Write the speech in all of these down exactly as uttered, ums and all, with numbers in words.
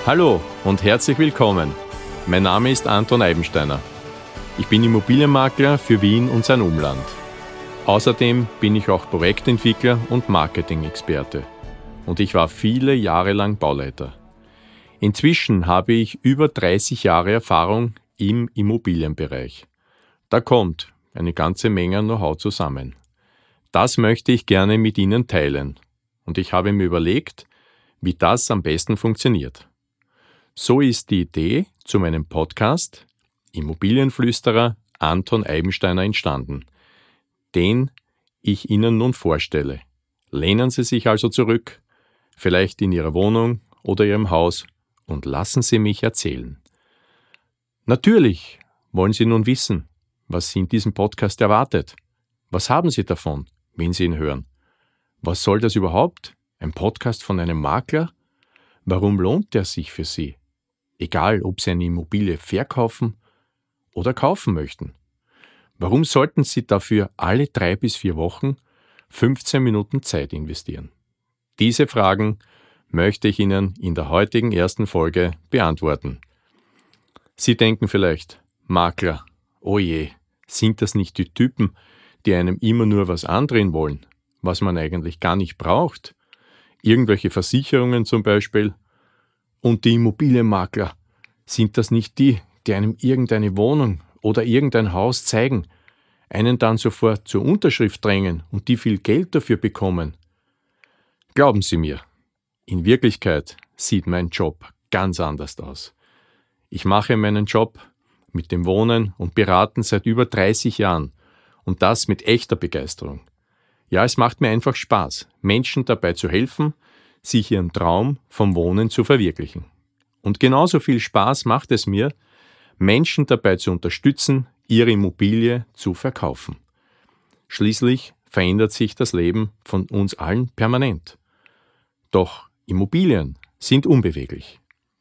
Hallo und herzlich willkommen. Mein Name ist Anton Eibensteiner. Ich bin Immobilienmakler für Wien und sein Umland. Außerdem bin ich auch Projektentwickler und Marketing-Experte. Und ich war viele Jahre lang Bauleiter. Inzwischen habe ich über dreißig Jahre Erfahrung im Immobilienbereich. Da kommt eine ganze Menge Know-how zusammen. Das möchte ich gerne mit Ihnen teilen. Und ich habe mir überlegt, wie das am besten funktioniert. So ist die Idee zu meinem Podcast Immobilienflüsterer Anton Eibensteiner entstanden, den ich Ihnen nun vorstelle. Lehnen Sie sich also zurück, vielleicht in Ihrer Wohnung oder Ihrem Haus, und lassen Sie mich erzählen. Natürlich wollen Sie nun wissen, was Sie in diesem Podcast erwartet. Was haben Sie davon, wenn Sie ihn hören? Was soll das überhaupt? Ein Podcast von einem Makler? Warum lohnt er sich für Sie? Egal, ob Sie eine Immobilie verkaufen oder kaufen möchten. Warum sollten Sie dafür alle drei bis vier Wochen fünfzehn Minuten Zeit investieren? Diese Fragen möchte ich Ihnen in der heutigen ersten Folge beantworten. Sie denken vielleicht, Makler, oh je, sind das nicht die Typen, die einem immer nur was andrehen wollen, was man eigentlich gar nicht braucht? Irgendwelche Versicherungen zum Beispiel? Und die Immobilienmakler, sind das nicht die, die einem irgendeine Wohnung oder irgendein Haus zeigen, einen dann sofort zur Unterschrift drängen und die viel Geld dafür bekommen? Glauben Sie mir, in Wirklichkeit sieht mein Job ganz anders aus. Ich mache meinen Job mit dem Wohnen und Beraten seit über dreißig Jahren und das mit echter Begeisterung. Ja, es macht mir einfach Spaß, Menschen dabei zu helfen, sich ihren Traum vom Wohnen zu verwirklichen. Und genauso viel Spaß macht es mir, Menschen dabei zu unterstützen, ihre Immobilie zu verkaufen. Schließlich verändert sich das Leben von uns allen permanent. Doch Immobilien sind unbeweglich.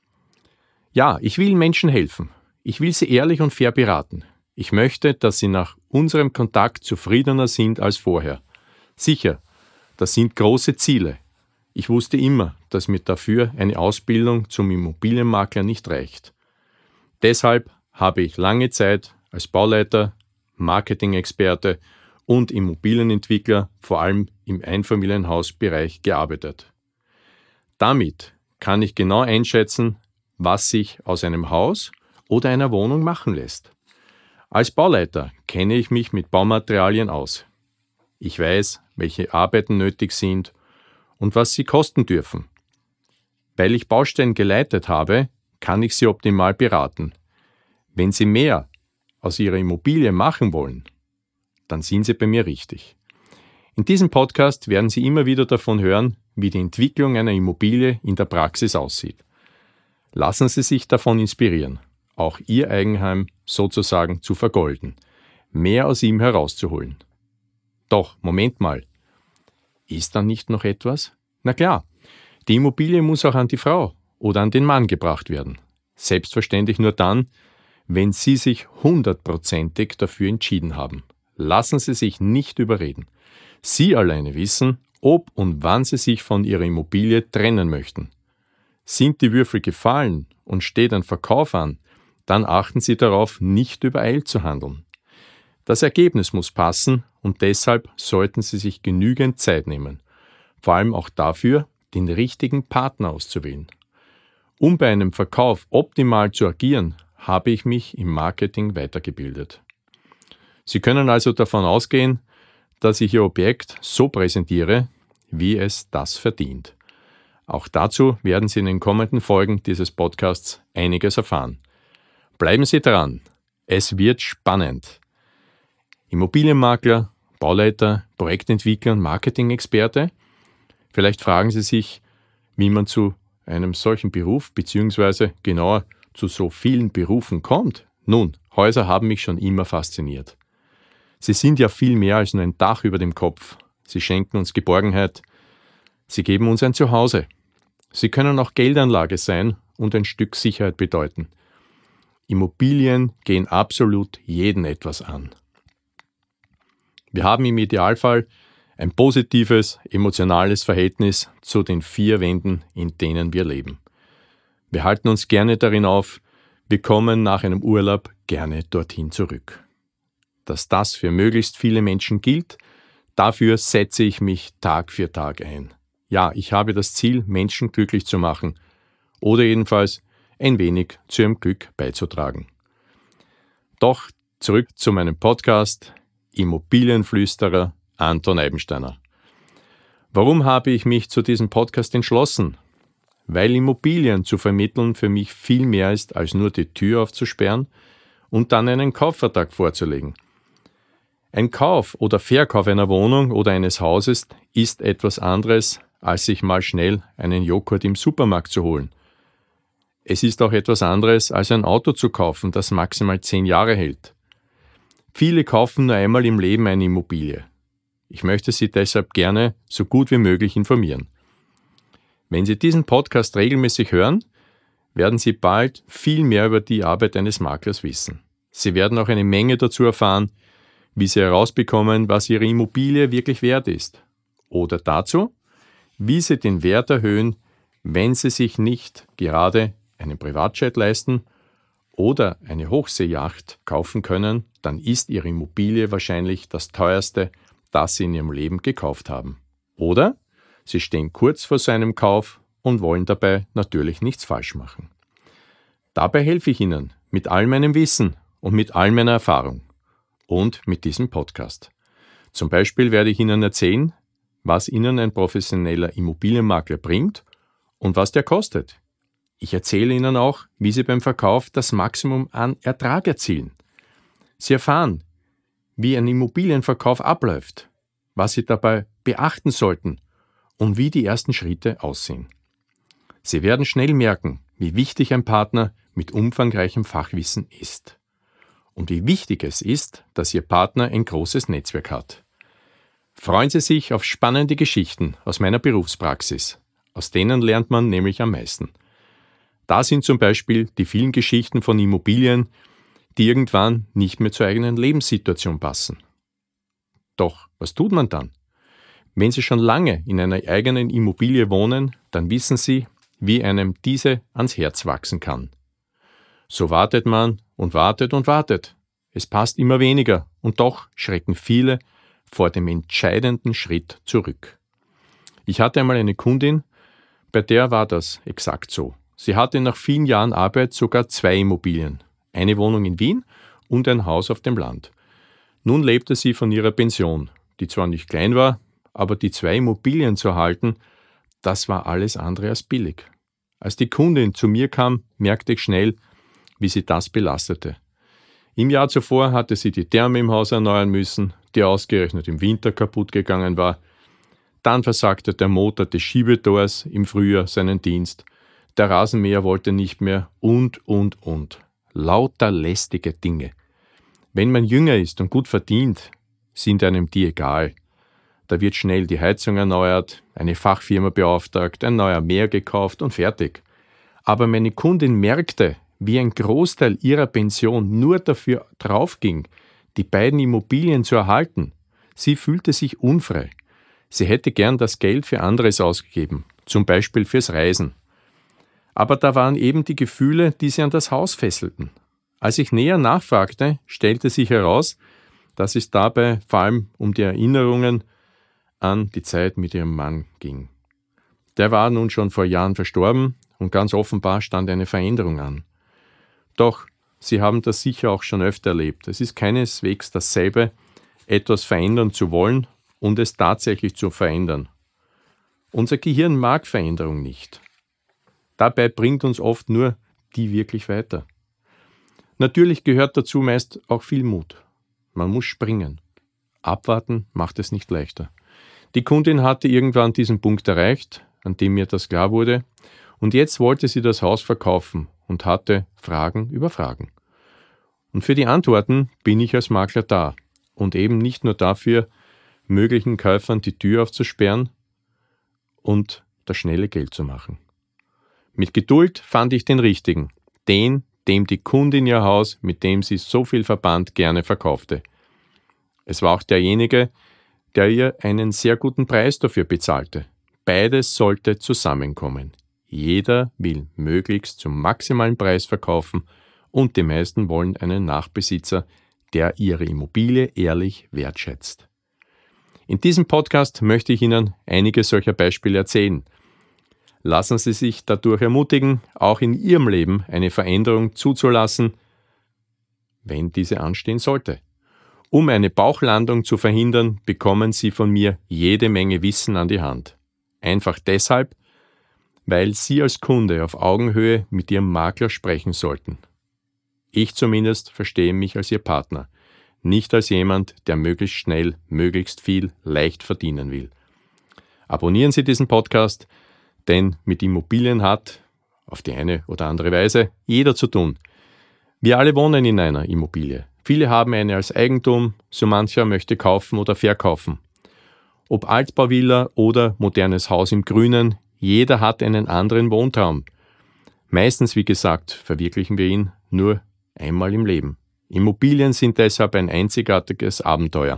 Ja, ich will Menschen helfen. Ich will sie ehrlich und fair beraten. Ich möchte, dass sie nach unserem Kontakt zufriedener sind als vorher. Sicher, das sind große Ziele. Ich wusste immer, dass mir dafür eine Ausbildung zum Immobilienmakler nicht reicht. Deshalb habe ich lange Zeit als Bauleiter, Marketing-Experte und Immobilienentwickler vor allem im Einfamilienhausbereich gearbeitet. Damit kann ich genau einschätzen, was sich aus einem Haus oder einer Wohnung machen lässt. Als Bauleiter kenne ich mich mit Baumaterialien aus. Ich weiß, welche Arbeiten nötig sind und was sie kosten dürfen. Weil ich Baustellen geleitet habe, kann ich Sie optimal beraten. Wenn Sie mehr aus Ihrer Immobilie machen wollen, dann sind Sie bei mir richtig. In diesem Podcast werden Sie immer wieder davon hören, wie die Entwicklung einer Immobilie in der Praxis aussieht. Lassen Sie sich davon inspirieren, auch Ihr Eigenheim sozusagen zu vergolden, mehr aus ihm herauszuholen. Doch, Moment mal. Ist da nicht noch etwas? Na klar, die Immobilie muss auch an die Frau oder an den Mann gebracht werden. Selbstverständlich nur dann, wenn Sie sich hundertprozentig dafür entschieden haben. Lassen Sie sich nicht überreden. Sie alleine wissen, ob und wann Sie sich von Ihrer Immobilie trennen möchten. Sind die Würfel gefallen und steht ein Verkauf an, dann achten Sie darauf, nicht übereilt zu handeln. Das Ergebnis muss passen und deshalb sollten Sie sich genügend Zeit nehmen. Vor allem auch dafür, den richtigen Partner auszuwählen. Um bei einem Verkauf optimal zu agieren, habe ich mich im Marketing weitergebildet. Sie können also davon ausgehen, dass ich Ihr Objekt so präsentiere, wie es das verdient. Auch dazu werden Sie in den kommenden Folgen dieses Podcasts einiges erfahren. Bleiben Sie dran, es wird spannend. Immobilienmakler, Bauleiter, Projektentwickler und Marketing-Experte? Vielleicht fragen Sie sich, wie man zu einem solchen Beruf bzw. genauer zu so vielen Berufen kommt. Nun, Häuser haben mich schon immer fasziniert. Sie sind ja viel mehr als nur ein Dach über dem Kopf. Sie schenken uns Geborgenheit. Sie geben uns ein Zuhause. Sie können auch Geldanlage sein und ein Stück Sicherheit bedeuten. Immobilien gehen absolut jeden etwas an. Wir haben im Idealfall ein positives, emotionales Verhältnis zu den vier Wänden, in denen wir leben. Wir halten uns gerne darin auf, wir kommen nach einem Urlaub gerne dorthin zurück. Dass das für möglichst viele Menschen gilt, dafür setze ich mich Tag für Tag ein. Ja, ich habe das Ziel, Menschen glücklich zu machen oder jedenfalls ein wenig zu ihrem Glück beizutragen. Doch zurück zu meinem Podcast Immobilienflüsterer Anton Eibensteiner. Warum habe ich mich zu diesem Podcast entschlossen? Weil Immobilien zu vermitteln für mich viel mehr ist, als nur die Tür aufzusperren und dann einen Kaufvertrag vorzulegen. Ein Kauf oder Verkauf einer Wohnung oder eines Hauses ist etwas anderes, als sich mal schnell einen Joghurt im Supermarkt zu holen. Es ist auch etwas anderes, als ein Auto zu kaufen, das maximal zehn Jahre hält. Viele kaufen nur einmal im Leben eine Immobilie. Ich möchte Sie deshalb gerne so gut wie möglich informieren. Wenn Sie diesen Podcast regelmäßig hören, werden Sie bald viel mehr über die Arbeit eines Maklers wissen. Sie werden auch eine Menge dazu erfahren, wie Sie herausbekommen, was Ihre Immobilie wirklich wert ist. Oder dazu, wie Sie den Wert erhöhen, wenn Sie sich nicht gerade einen Privatjet leisten oder eine Hochseejacht kaufen können, dann ist Ihre Immobilie wahrscheinlich das teuerste, das Sie in Ihrem Leben gekauft haben. Oder Sie stehen kurz vor so einem Kauf und wollen dabei natürlich nichts falsch machen. Dabei helfe ich Ihnen mit all meinem Wissen und mit all meiner Erfahrung und mit diesem Podcast. Zum Beispiel werde ich Ihnen erzählen, was Ihnen ein professioneller Immobilienmakler bringt und was der kostet. Ich erzähle Ihnen auch, wie Sie beim Verkauf das Maximum an Ertrag erzielen. Sie erfahren, wie ein Immobilienverkauf abläuft, was Sie dabei beachten sollten und wie die ersten Schritte aussehen. Sie werden schnell merken, wie wichtig ein Partner mit umfangreichem Fachwissen ist. Und wie wichtig es ist, dass Ihr Partner ein großes Netzwerk hat. Freuen Sie sich auf spannende Geschichten aus meiner Berufspraxis. Aus denen lernt man nämlich am meisten. Da sind zum Beispiel die vielen Geschichten von Immobilien, die irgendwann nicht mehr zur eigenen Lebenssituation passen. Doch, was tut man dann? Wenn Sie schon lange in einer eigenen Immobilie wohnen, dann wissen Sie, wie einem diese ans Herz wachsen kann. So wartet man und wartet und wartet. Es passt immer weniger und doch schrecken viele vor dem entscheidenden Schritt zurück. Ich hatte einmal eine Kundin, bei der war das exakt so. Sie hatte nach vielen Jahren Arbeit sogar zwei Immobilien, eine Wohnung in Wien und ein Haus auf dem Land. Nun lebte sie von ihrer Pension, die zwar nicht klein war, aber die zwei Immobilien zu erhalten, das war alles andere als billig. Als die Kundin zu mir kam, merkte ich schnell, wie sie das belastete. Im Jahr zuvor hatte sie die Therme im Haus erneuern müssen, die ausgerechnet im Winter kaputt gegangen war. Dann versagte der Motor des Schiebetors im Frühjahr seinen Dienst. Der Rasenmäher wollte nicht mehr und, und, und. Lauter lästige Dinge. Wenn man jünger ist und gut verdient, sind einem die egal. Da wird schnell die Heizung erneuert, eine Fachfirma beauftragt, ein neuer Mäher gekauft und fertig. Aber meine Kundin merkte, wie ein Großteil ihrer Pension nur dafür draufging, die beiden Immobilien zu erhalten. Sie fühlte sich unfrei. Sie hätte gern das Geld für anderes ausgegeben, zum Beispiel fürs Reisen. Aber da waren eben die Gefühle, die sie an das Haus fesselten. Als ich näher nachfragte, stellte sich heraus, dass es dabei vor allem um die Erinnerungen an die Zeit mit ihrem Mann ging. Der war nun schon vor Jahren verstorben und ganz offenbar stand eine Veränderung an. Doch Sie haben das sicher auch schon öfter erlebt. Es ist keineswegs dasselbe, etwas verändern zu wollen und es tatsächlich zu verändern. Unser Gehirn mag Veränderung nicht. Dabei bringt uns oft nur die wirklich weiter. Natürlich gehört dazu meist auch viel Mut. Man muss springen. Abwarten macht es nicht leichter. Die Kundin hatte irgendwann diesen Punkt erreicht, an dem mir das klar wurde, und jetzt wollte sie das Haus verkaufen und hatte Fragen über Fragen. Und für die Antworten bin ich als Makler da und eben nicht nur dafür, möglichen Käufern die Tür aufzusperren und das schnelle Geld zu machen. Mit Geduld fand ich den richtigen, den, dem die Kundin ihr Haus, mit dem sie so viel verband, gerne verkaufte. Es war auch derjenige, der ihr einen sehr guten Preis dafür bezahlte. Beides sollte zusammenkommen. Jeder will möglichst zum maximalen Preis verkaufen und die meisten wollen einen Nachbesitzer, der ihre Immobilie ehrlich wertschätzt. In diesem Podcast möchte ich Ihnen einige solcher Beispiele erzählen. Lassen Sie sich dadurch ermutigen, auch in Ihrem Leben eine Veränderung zuzulassen, wenn diese anstehen sollte. Um eine Bauchlandung zu verhindern, bekommen Sie von mir jede Menge Wissen an die Hand. Einfach deshalb, weil Sie als Kunde auf Augenhöhe mit Ihrem Makler sprechen sollten. Ich zumindest verstehe mich als Ihr Partner, nicht als jemand, der möglichst schnell, möglichst viel, leicht verdienen will. Abonnieren Sie diesen Podcast, denn mit Immobilien hat, auf die eine oder andere Weise, jeder zu tun. Wir alle wohnen in einer Immobilie. Viele haben eine als Eigentum, so mancher möchte kaufen oder verkaufen. Ob Altbauvilla oder modernes Haus im Grünen, jeder hat einen anderen Wohntraum. Meistens, wie gesagt, verwirklichen wir ihn nur einmal im Leben. Immobilien sind deshalb ein einzigartiges Abenteuer.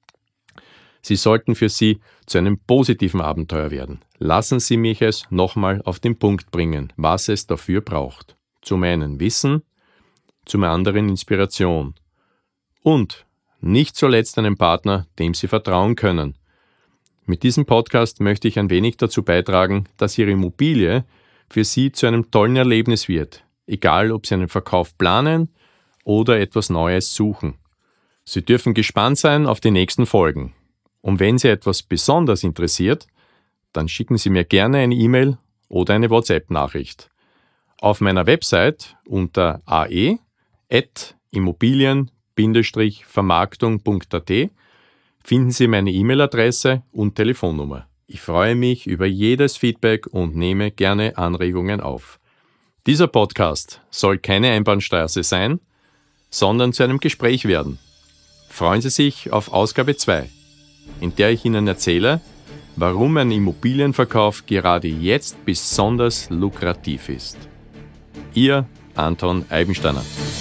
Sie sollten für Sie zu einem positiven Abenteuer werden. Lassen Sie mich es nochmal auf den Punkt bringen, was es dafür braucht. Zum einen Wissen, zum anderen Inspiration und nicht zuletzt einen Partner, dem Sie vertrauen können. Mit diesem Podcast möchte ich ein wenig dazu beitragen, dass Ihre Immobilie für Sie zu einem tollen Erlebnis wird, egal ob Sie einen Verkauf planen oder etwas Neues suchen. Sie dürfen gespannt sein auf die nächsten Folgen. Und wenn Sie etwas besonders interessiert, dann schicken Sie mir gerne eine E-Mail oder eine WhatsApp-Nachricht. Auf meiner Website unter ae at immobilien vermarktung punkt a t finden Sie meine E-Mail-Adresse und Telefonnummer. Ich freue mich über jedes Feedback und nehme gerne Anregungen auf. Dieser Podcast soll keine Einbahnstraße sein, sondern zu einem Gespräch werden. Freuen Sie sich auf Ausgabe zwei, in der ich Ihnen erzähle, warum ein Immobilienverkauf gerade jetzt besonders lukrativ ist. Ihr Anton Eibensteiner.